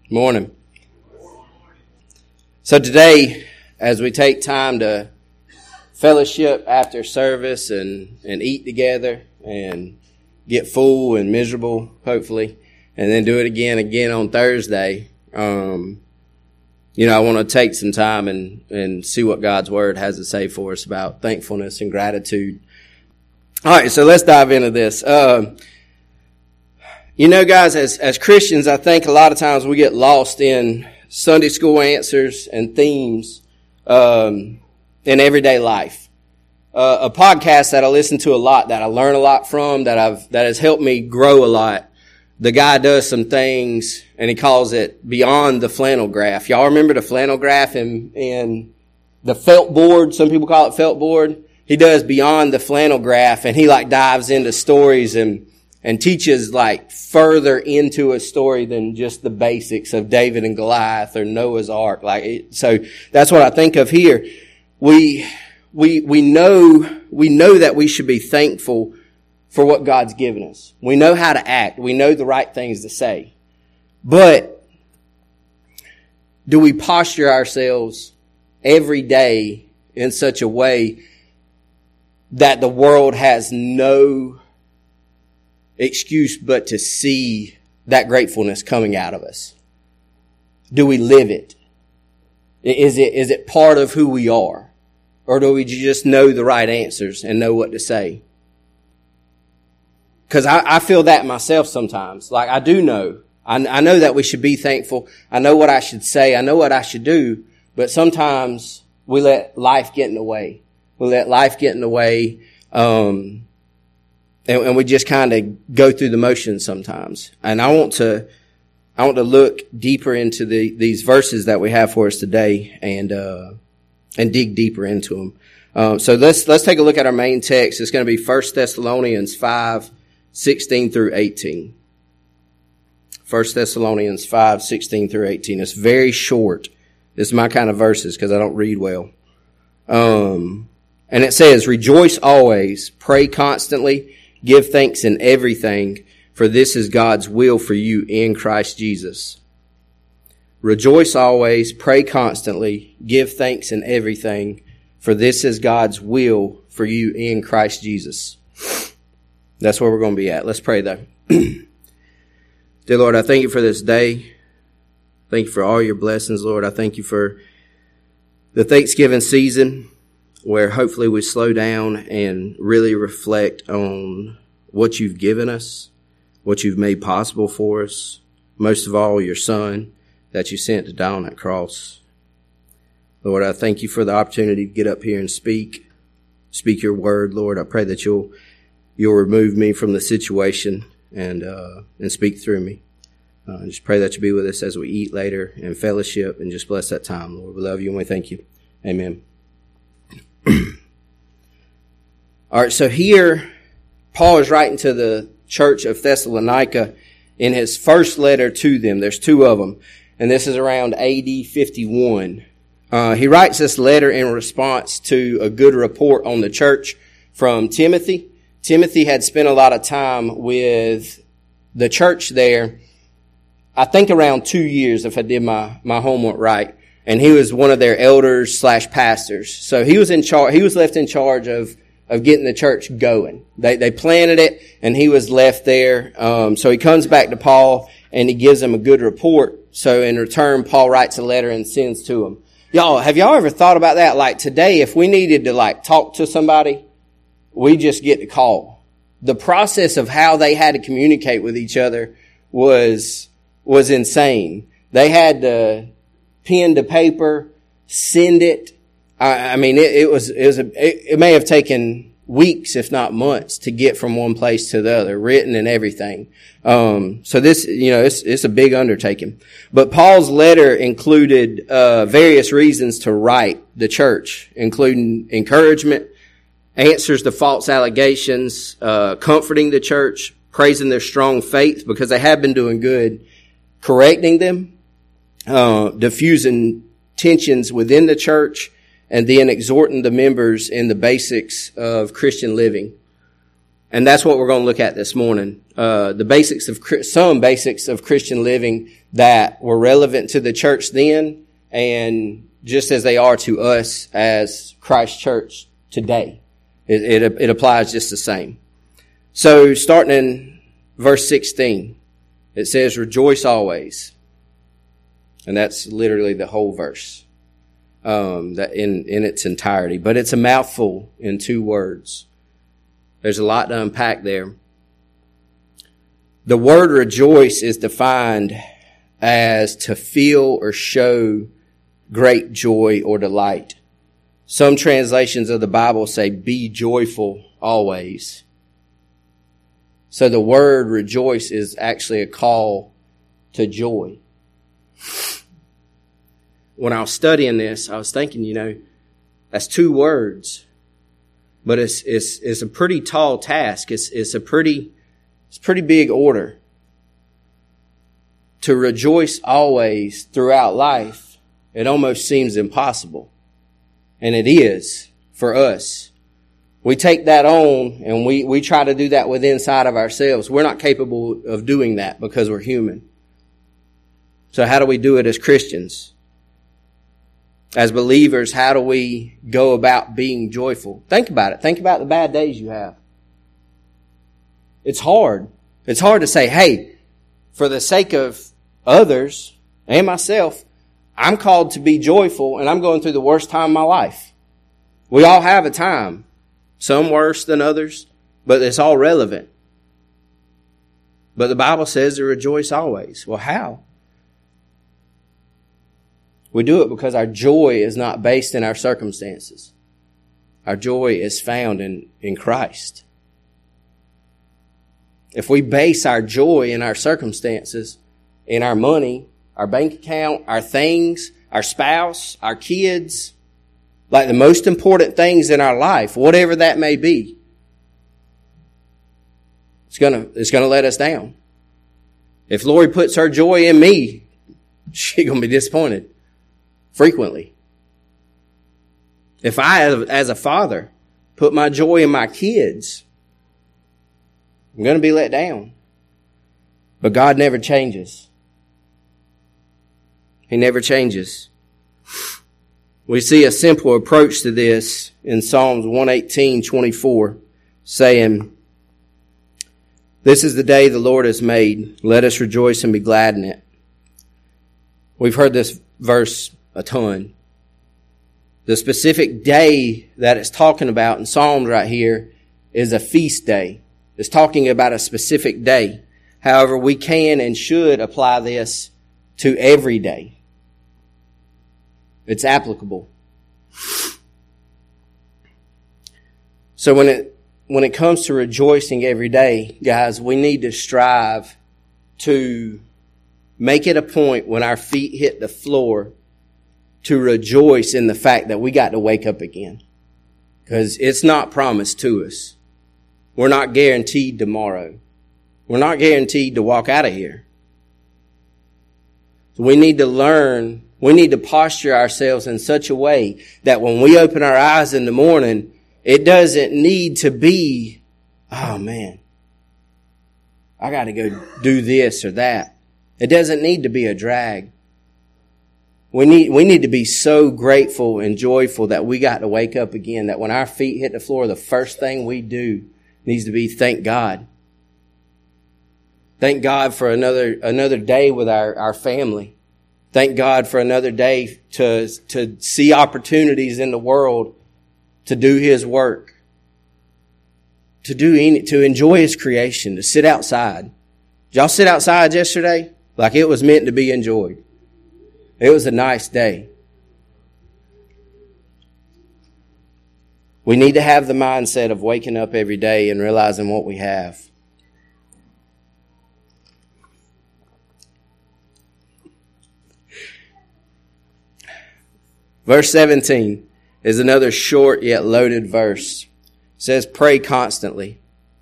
Morning. So today, as we take time to fellowship after service and eat together and get full and miserable, hopefully, and then do it again on Thursday, I want to take some time and see what God's Word has to say for us about thankfulness and gratitude. All right, so let's dive into this. Guys, as Christians, I think a lot of times we get lost in Sunday school answers and themes in everyday life. A podcast that I listen to a lot, that I learn a lot from, that has helped me grow a lot. The guy does some things, and he calls it Beyond the Flannel Graph. Y'all remember the flannel graph in the felt board? Some people call it felt board. He does Beyond the Flannel Graph, and he dives into stories and teaches further into a story than just the basics of David and Goliath or Noah's Ark. So that's what I think of here. We know that we should be thankful for what God's given us. We know how to act. We know the right things to say. But do we posture ourselves every day in such a way that the world has no excuse but to see that gratefulness coming out of us? Do we live it? Is it part of who we are? Or do we just know the right answers and know what to say? Because I feel that myself sometimes. I do know. I know that we should be thankful. I know what I should say. I know what I should do. But sometimes we let life get in the way. We let life get in the way. And we just kind of go through the motions sometimes. And I want to look deeper into these verses that we have for us today and dig deeper into them. So let's take a look at our main text. It's going to be 1 Thessalonians 5:16 through 18. 1 Thessalonians 5:16 through 18. It's very short. This is my kind of verses because I don't read well. And it says, "Rejoice always, pray constantly, give thanks in everything, for this is God's will for you in Christ Jesus." Rejoice always, pray constantly, give thanks in everything, for this is God's will for you in Christ Jesus. That's where we're going to be at. Let's pray though. Dear Lord, I thank you for this day. Thank you for all your blessings, Lord. I thank you for the Thanksgiving season, where hopefully we slow down and really reflect on what you've given us, what you've made possible for us. Most of all, your Son that you sent to die on that cross. Lord, I thank you for the opportunity to get up here and speak your word, Lord. I pray that you'll remove me from the situation and speak through me. I just pray that you be with us as we eat later and fellowship, and just bless that time, Lord. We love you and we thank you. Amen. All right, so here Paul is writing to the church of Thessalonica in his first letter to them. There's two of them, and this is around AD 51. He writes this letter in response to a good report on the church from Timothy. Timothy had spent a lot of time with the church there, I think around 2 years if I did my homework right. And he was one of their elders / pastors. So he was in charge. He was left in charge of getting the church going. They planted it, and he was left there. So he comes back to Paul, and he gives him a good report. So in return, Paul writes a letter and sends to him. Have y'all ever thought about that? Today, if we needed to talk to somebody, we just get the call. The process of how they had to communicate with each other was insane. They had to pen to paper, send it. It may have taken weeks, if not months, to get from one place to the other, written and everything. So this, it's a big undertaking. But Paul's letter included various reasons to write the church, including encouragement, answers to false allegations, comforting the church, praising their strong faith because they have been doing good, correcting them, diffusing tensions within the church, and then exhorting the members in the basics of Christian living. And that's what we're going to look at this morning. Some basics of Christian living that were relevant to the church then, and just as they are to us as Christ Church today. It applies just the same. So starting in verse 16, it says, rejoice always. And that's literally the whole verse, that in its entirety. But it's a mouthful in 2 words. There's a lot to unpack there. The word rejoice is defined as to feel or show great joy or delight. Some translations of the Bible say, be joyful always. So the word rejoice is actually a call to joy. When I was studying this, I was thinking, that's 2 words. But it's a pretty tall task. It's a pretty big order. To rejoice always throughout life, it almost seems impossible. And it is for us. We take that on and we try to do that within inside of ourselves. We're not capable of doing that because we're human. So how do we do it as Christians? As believers, how do we go about being joyful? Think about it. Think about the bad days you have. It's hard. It's hard to say, hey, for the sake of others and myself, I'm called to be joyful and I'm going through the worst time of my life. We all have a time. Some worse than others, but it's all relevant. But the Bible says to rejoice always. Well, how? We do it because our joy is not based in our circumstances. Our joy is found in Christ. If we base our joy in our circumstances, in our money, our bank account, our things, our spouse, our kids, like the most important things in our life, whatever that may be, it's gonna let us down. If Lori puts her joy in me, she's gonna be disappointed. Frequently. If I, as a father, put my joy in my kids, I'm going to be let down. But God never changes. He never changes. We see a simple approach to this in Psalms 118:24, saying, this is the day the Lord has made. Let us rejoice and be glad in it. We've heard this verse a ton. The specific day that it's talking about in Psalms right here is a feast day. It's talking about a specific day. However, we can and should apply this to every day. It's applicable. So when it comes to rejoicing every day, guys, we need to strive to make it a point when our feet hit the floor to rejoice in the fact that we got to wake up again. Because it's not promised to us. We're not guaranteed tomorrow. We're not guaranteed to walk out of here. So we need to learn, we need to posture ourselves in such a way that when we open our eyes in the morning, it doesn't need to be, oh man, I got to go do this or that. It doesn't need to be a drag. We need to be so grateful and joyful that we got to wake up again, that when our feet hit the floor, the first thing we do needs to be thank God. Thank God for another day with our family. Thank God for another day to see opportunities in the world to do His work. To enjoy His creation, to sit outside. Did y'all sit outside yesterday? Like it was meant to be enjoyed. It was a nice day. We need to have the mindset of waking up every day and realizing what we have. Verse 17 is another short yet loaded verse. It says, pray constantly.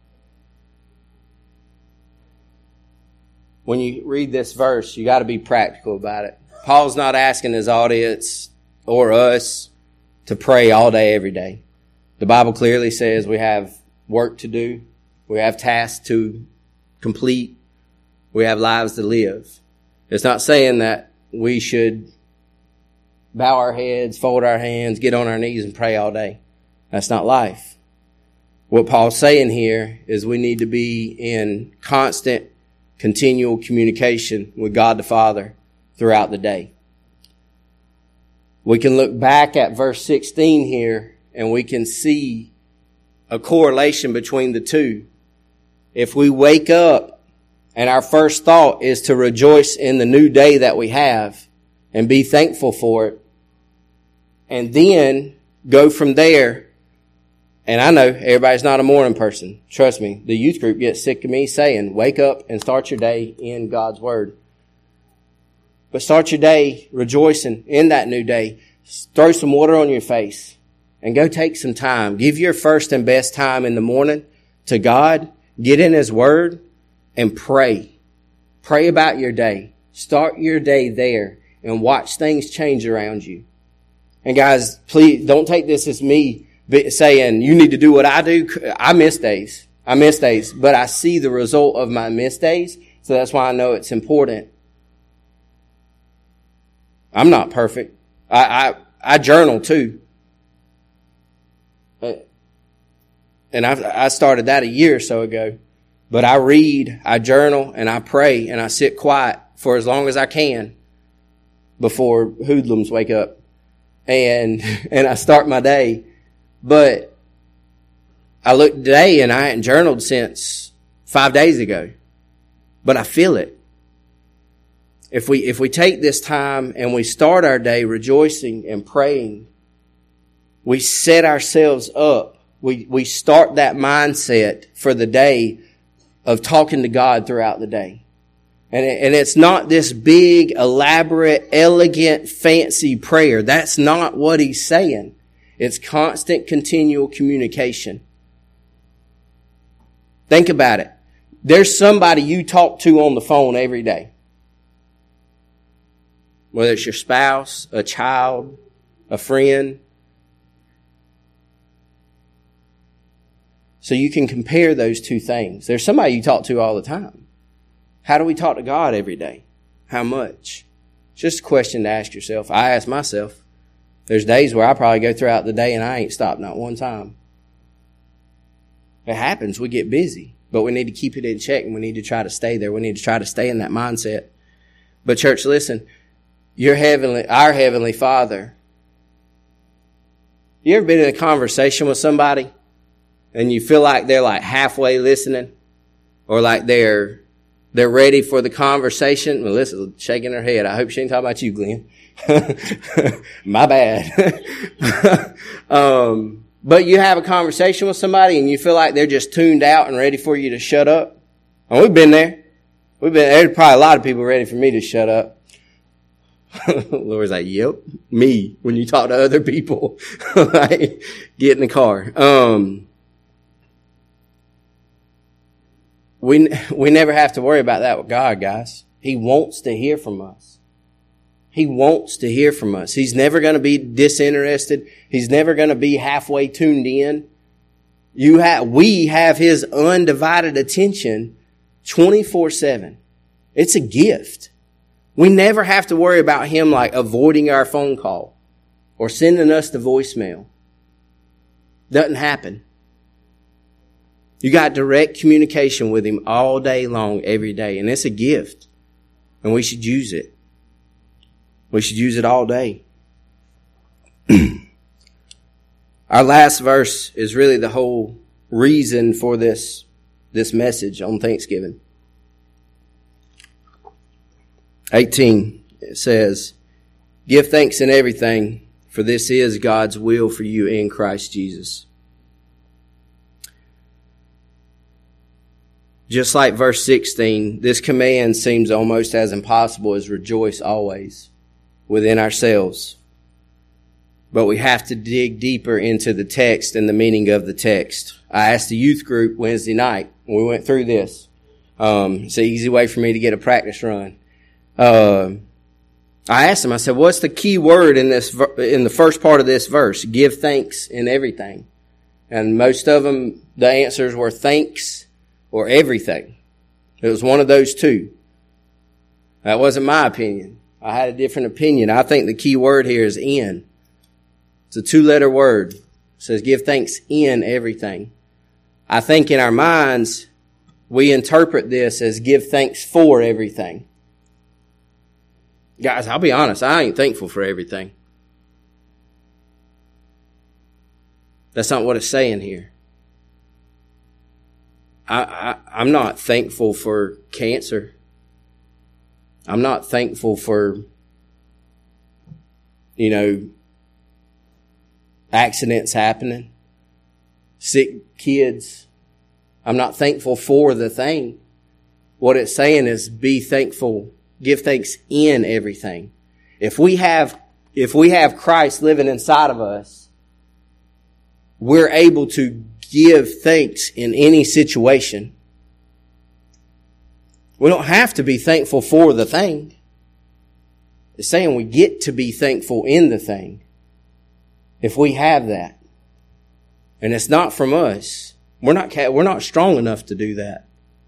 When you read this verse, you got to be practical about it. Paul's not asking his audience or us to pray all day, every day. The Bible clearly says we have work to do. We have tasks to complete. We have lives to live. It's not saying that we should bow our heads, fold our hands, get on our knees and pray all day. That's not life. What Paul's saying here is we need to be in constant, continual communication with God the Father throughout the day. We can look back at verse 16 here and we can see a correlation between the two. If we wake up and our first thought is to rejoice in the new day that we have and be thankful for it, and then go from there. And I know everybody's not a morning person. Trust me, the youth group gets sick of me saying, wake up and start your day in God's Word. But start your day rejoicing in that new day. Throw some water on your face and go take some time. Give your first and best time in the morning to God. Get in His Word and pray. Pray about your day. Start your day there and watch things change around you. And guys, please don't take this as me saying you need to do what I do. I miss days, but I see the result of my missed days. So that's why I know it's important. I'm not perfect. I journal too. And I started that a year or so ago. But I read, I journal, and I pray, and I sit quiet for as long as I can before hoodlums wake up. And I start my day. But I look today and I hadn't journaled since 5 days ago. But I feel it. If we take this time and we start our day rejoicing and praying, we set ourselves up. We start that mindset for the day of talking to God throughout the day. And it's not this big, elaborate, elegant, fancy prayer. That's not what he's saying. It's constant, continual communication. Think about it. There's somebody you talk to on the phone every day. Whether it's your spouse, a child, a friend. So you can compare those two things. There's somebody you talk to all the time. How do we talk to God every day? How much? It's just a question to ask yourself. I ask myself. There's days where I probably go throughout the day and I ain't stopped not one time. It happens. We get busy. But we need to keep it in check and we need to try to stay there. We need to try to stay in that mindset. But church, listen. Our Heavenly Father. You ever been in a conversation with somebody and you feel like they're like halfway listening? Or like they're ready for the conversation? Melissa's shaking her head. I hope she ain't talking about you, Glenn. My bad. But you have a conversation with somebody and you feel like they're just tuned out and ready for you to shut up. And we've been there. There's probably a lot of people ready for me to shut up. Laura's like, yep, me, when you talk to other people. Like, get in the car. We never have to worry about that with God, guys. He wants to hear from us. He wants to hear from us. He's never going to be disinterested. He's never going to be halfway tuned in. We have His undivided attention 24/7. It's a gift. We never have to worry about Him like avoiding our phone call or sending us the voicemail. Doesn't happen. You got direct communication with Him all day long, every day. And it's a gift. And we should use it. We should use it all day. Our last verse is really the whole reason for this message on Thanksgiving. 18, it says, "Give thanks in everything, for this is God's will for you in Christ Jesus." Just like verse 16, this command seems almost as impossible as rejoice always within ourselves. But we have to dig deeper into the text and the meaning of the text. I asked the youth group Wednesday night, and we went through this. It's an easy way for me to get a practice run. I asked them, I said, what's the key word in the first part of this verse? Give thanks in everything. And most of them, the answers were thanks, or everything. It was one of those two. That wasn't my opinion. I had a different opinion. I think the key word here is in. It's a 2-letter word. It says give thanks in everything. I think in our minds, we interpret this as give thanks for everything. Guys, I'll be honest, I ain't thankful for everything. That's not what it's saying here. I'm not thankful for cancer. I'm not thankful for, accidents happening, sick kids. I'm not thankful for the thing. What it's saying is be thankful, give thanks in everything. If we have Christ living inside of us, we're able to give thanks in any situation. We don't have to be thankful for the thing. It's saying we get to be thankful in the thing. If we have that. And it's not from us. We're not strong enough to do that.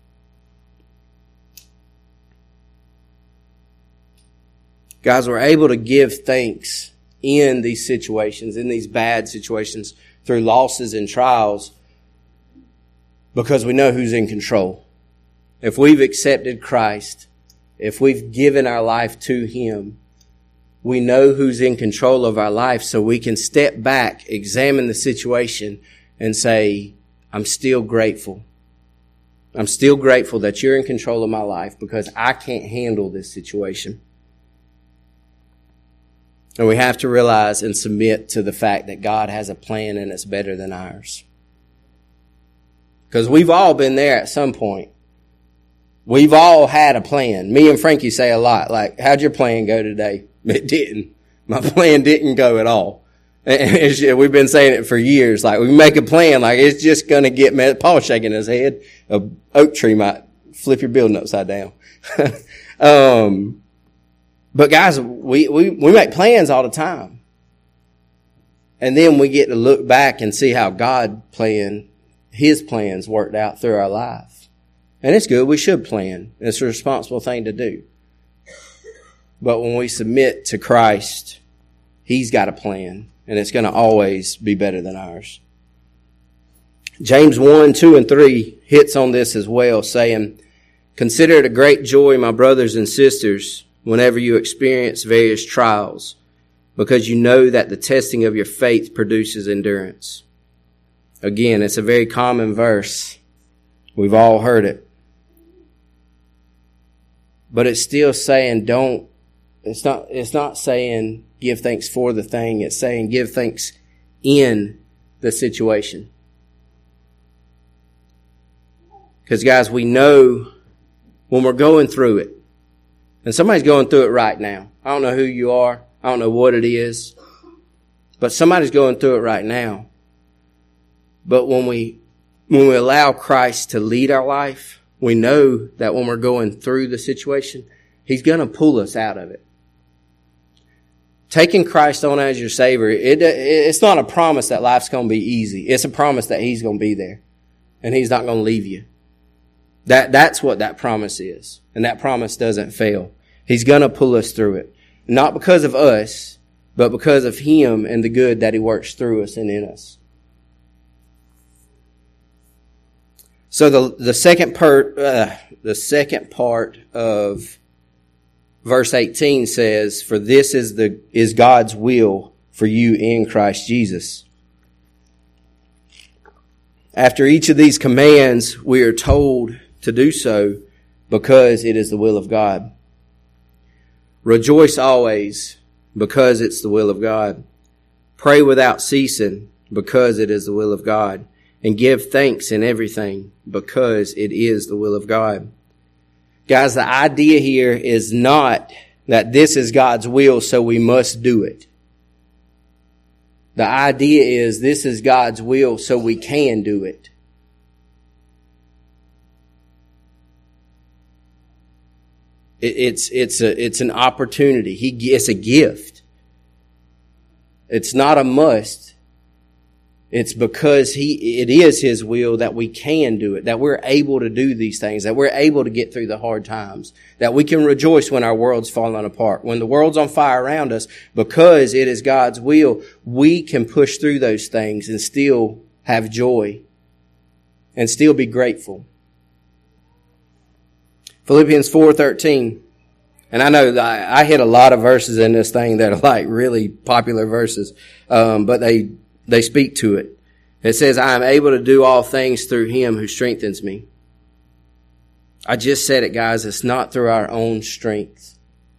Guys, we're able to give thanks in these situations, in these bad situations, through losses and trials, because we know who's in control. If we've accepted Christ, if we've given our life to Him, we know who's in control of our life, so we can step back, examine the situation, and say, I'm still grateful. I'm still grateful that you're in control of my life because I can't handle this situation. And we have to realize and submit to the fact that God has a plan and it's better than ours. Because we've all been there at some point. We've all had a plan. Me and Frankie say a lot, like, how'd your plan go today? It didn't. My plan didn't go at all. And we've been saying it for years. Like, we make a plan, like, it's just going to get messed. Paul's shaking his head. A oak tree might flip your building upside down. But guys, we make plans all the time. And then we get to look back and see how God planned, His plans worked out through our life. And it's good. We should plan. It's a responsible thing to do. But when we submit to Christ, He's got a plan. And it's going to always be better than ours. James 1, 2, and 3 hits on this as well, saying, consider it a great joy, my brothers and sisters, whenever you experience various trials, because you know that the testing of your faith produces endurance. Again, it's a very common verse. We've all heard it. But it's still saying it's not saying give thanks for the thing. It's saying give thanks in the situation. Because guys, we know when we're going through it, and somebody's going through it right now. I don't know who you are. I don't know what it is. But somebody's going through it right now. But when we allow Christ to lead our life, we know that when we're going through the situation, He's going to pull us out of it. Taking Christ on as your Savior, it's not a promise that life's going to be easy. It's a promise that He's going to be there. And He's not going to leave you. That's what that promise is. And that promise doesn't fail. He's going to pull us through it. Not because of us, but because of Him and the good that He works through us and in us. So the second part of verse 18 says, for this is God's will for you in Christ Jesus. After each of these commands, we are told to do so because it is the will of God. Rejoice always because it's the will of God. Pray without ceasing because it is the will of God. And give thanks in everything because it is the will of God. Guys, the idea here is not that this is God's will, so we must do it. The idea is this is God's will, so we can do it. It's an opportunity. It's a gift. It's not a must. It's because it is His will that we can do it, that we're able to do these things, that we're able to get through the hard times, that we can rejoice when our world's falling apart. When the world's on fire around us, because it is God's will, we can push through those things and still have joy and still be grateful. Philippians 4:13. And I know that I hit a lot of verses in this thing that are like really popular verses, but they speak to it. It says, I am able to do all things through Him who strengthens me. I just said it, guys. It's not through our own strength.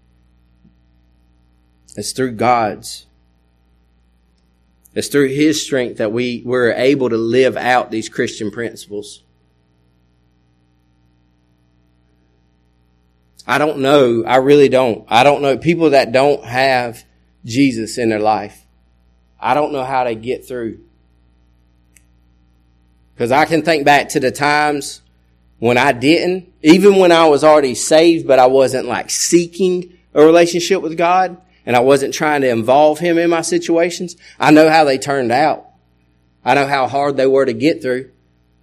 It's through God's. It's through His strength that we're able to live out these Christian principles. I don't know. I really don't. I don't know. People that don't have Jesus in their life, I don't know how they get through. Because I can think back to the times when I didn't, even when I was already saved, but I wasn't like seeking a relationship with God, and I wasn't trying to involve Him in my situations. I know how they turned out. I know how hard they were to get through.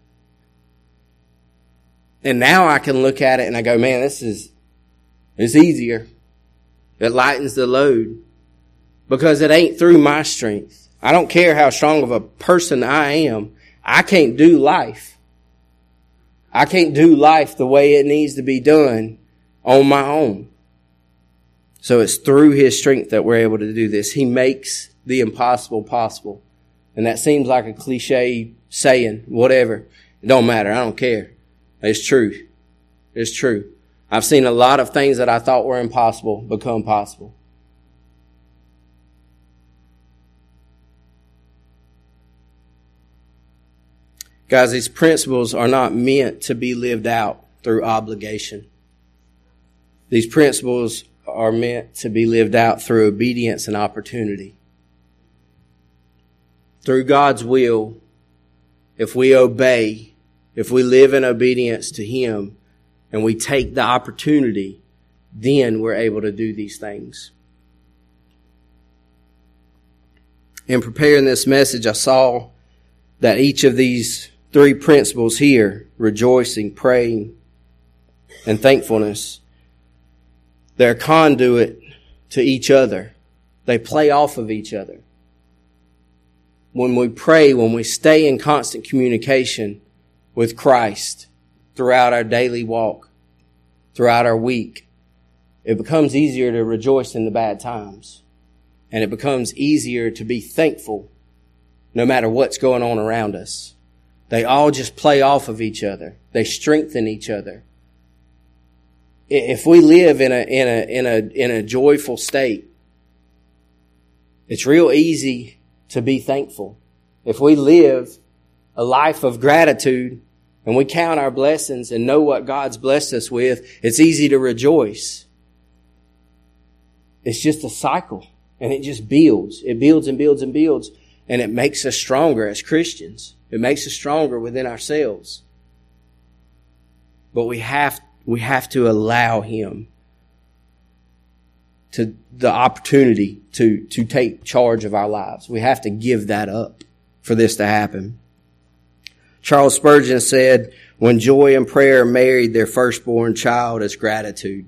And now I can look at it and I go, man, it's easier. It lightens the load. Because it ain't through my strength. I don't care how strong of a person I am. I can't do life. I can't do life the way it needs to be done on my own. So it's through His strength that we're able to do this. He makes the impossible possible. And that seems like a cliche saying, whatever. It don't matter. I don't care. It's true. It's true. I've seen a lot of things that I thought were impossible become possible. Guys, these principles are not meant to be lived out through obligation. These principles are meant to be lived out through obedience and opportunity. Through God's will, if we obey, if we live in obedience to Him, and we take the opportunity, then we're able to do these things. In preparing this message, I saw that each of these 3 principles here, rejoicing, praying, and thankfulness, they're conduit to each other. They play off of each other. When we pray, when we stay in constant communication with Christ throughout our daily walk, throughout our week, it becomes easier to rejoice in the bad times. And it becomes easier to be thankful no matter what's going on around us. They all just play off of each other. They strengthen each other. If we live in a joyful state, it's real easy to be thankful. If we live a life of gratitude and we count our blessings and know what God's blessed us with, it's easy to rejoice. It's just a cycle, and it just builds. It builds and builds and builds, and it makes us stronger as Christians. It makes us stronger within ourselves. But we have to allow Him to the opportunity to take charge of our lives. We have to give that up for this to happen. Charles Spurgeon said, when joy and prayer married their firstborn child as gratitude.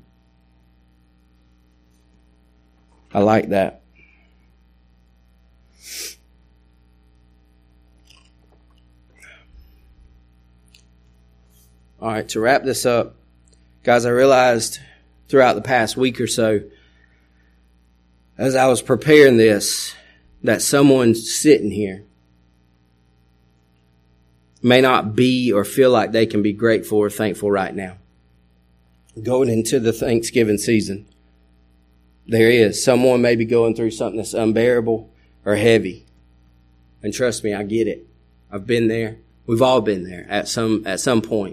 I like that. All right, to wrap this up, guys, I realized throughout the past week or so, as I was preparing this, that someone sitting here may not be or feel like they can be grateful or thankful right now. Going into the Thanksgiving season, there is. Someone may be going through something that's unbearable or heavy. And trust me, I get it. I've been there. We've all been there at some point.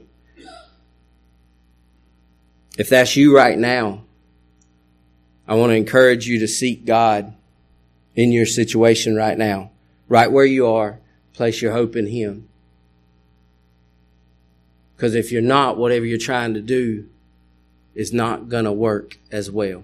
If that's you right now, I want to encourage you to seek God in your situation right now. Right where you are, place your hope in Him. Because if you're not, whatever you're trying to do is not going to work as well.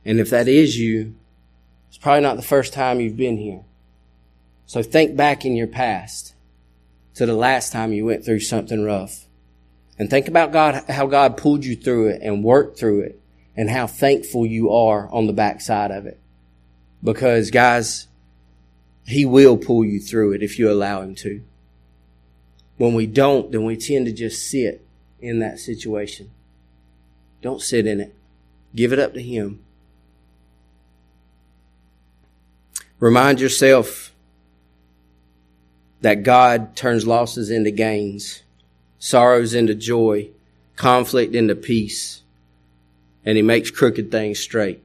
And if that is you, it's probably not the first time you've been here. So think back in your past to the last time you went through something rough. And think about God, how God pulled you through it and worked through it, and how thankful you are on the backside of it. Because, guys, He will pull you through it if you allow Him to. When we don't, then we tend to just sit in that situation. Don't sit in it. Give it up to Him. Remind yourself that God turns losses into gains, sorrows into joy, conflict into peace, and He makes crooked things straight.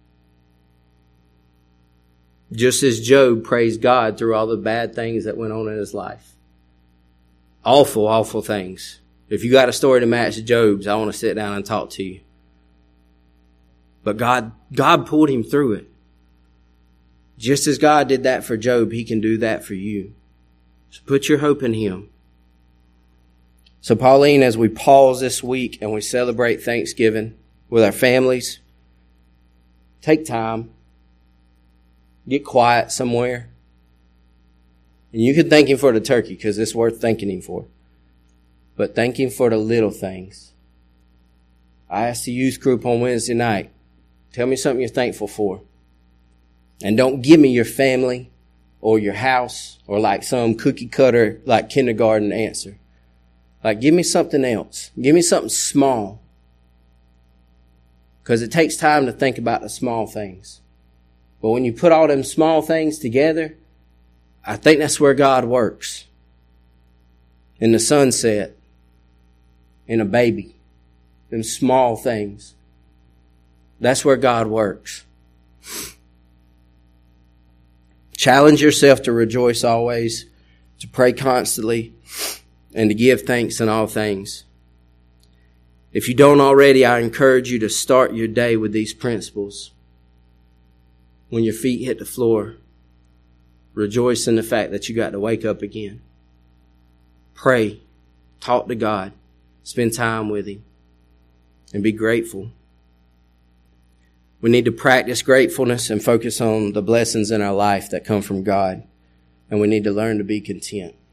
Just as Job praised God through all the bad things that went on in his life. Awful, awful things. If you got a story to match Job's, I want to sit down and talk to you. But God pulled him through it. Just as God did that for Job, He can do that for you. So put your hope in Him. So Pauline, as we pause this week and we celebrate Thanksgiving with our families, take time. Get quiet somewhere. And you can thank Him for the turkey because it's worth thanking Him for. But thank Him for the little things. I asked the youth group on Wednesday night, tell me something you're thankful for. And don't give me your family or your house or like some cookie cutter, like kindergarten answer. Like, give me something else. Give me something small. Because it takes time to think about the small things. But when you put all them small things together, I think that's where God works. In the sunset, in a baby, them small things. That's where God works. Challenge yourself to rejoice always, to pray constantly, and to give thanks in all things. If you don't already, I encourage you to start your day with these principles. When your feet hit the floor, rejoice in the fact that you got to wake up again. Pray, talk to God, spend time with Him, and be grateful. We need to practice gratefulness and focus on the blessings in our life that come from God. And we need to learn to be content.